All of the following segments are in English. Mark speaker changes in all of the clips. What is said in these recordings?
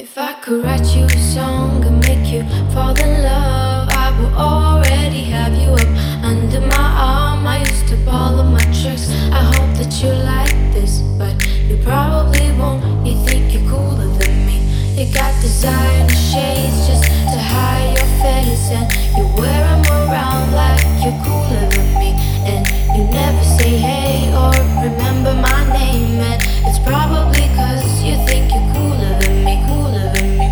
Speaker 1: If I could write you a song and make you fall in love, I would already have you up under my arm. I used to follow my tricks. I hope that you like this, but you probably won't. You think you're cooler than me. You got designer shades just to hide your face, and you wear them around like you're cooler than me. And you never say hey or remember my name, and it's probably 'cause you think you're cooler than me, cooler than me.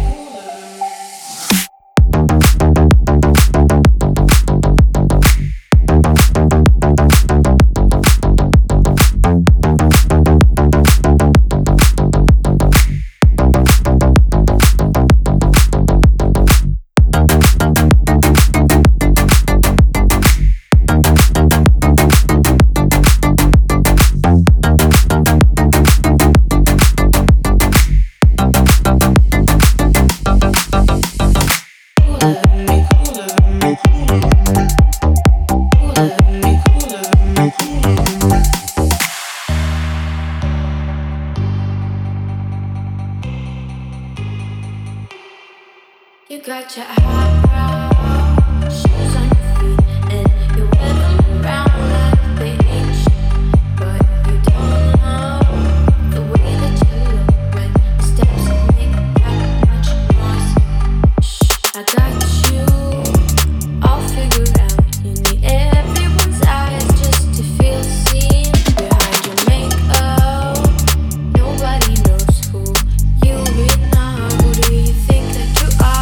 Speaker 1: You got your highbrow shoes on your feet, and you wear them around like they ancient. But you don't know the way that you look when your steps make that much noise. Shh, I got you all figured out. You need everyone's eyes just to feel seen. Behind your makeup, nobody knows who you really are. Who do you think that you are?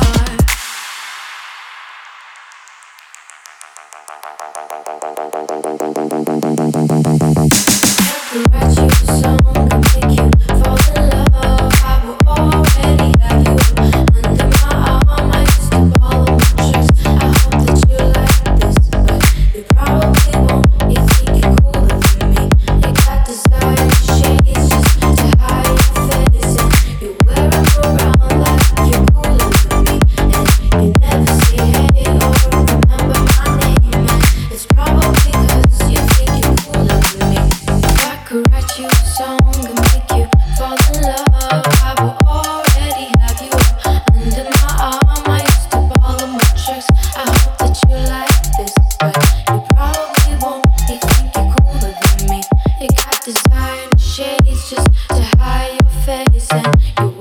Speaker 1: Write you a song and make you fall in love. I will already have you under my arm. I used to follow my tricks. I hope that you like this, but you probably won't. You think you're cooler than me. You got designer shades just to hide your face, and you wear them around like you're cooler than me. And you never say hey or remember my name, and it's probably 'cause you think you're cooler than me. If I could write you a song and make you fall in love, I will already have you up under my arm. I used to follow my tricks. I hope that you like this, but you probably won't. You think you're cooler than me. You got designer shades just to hide your face, and you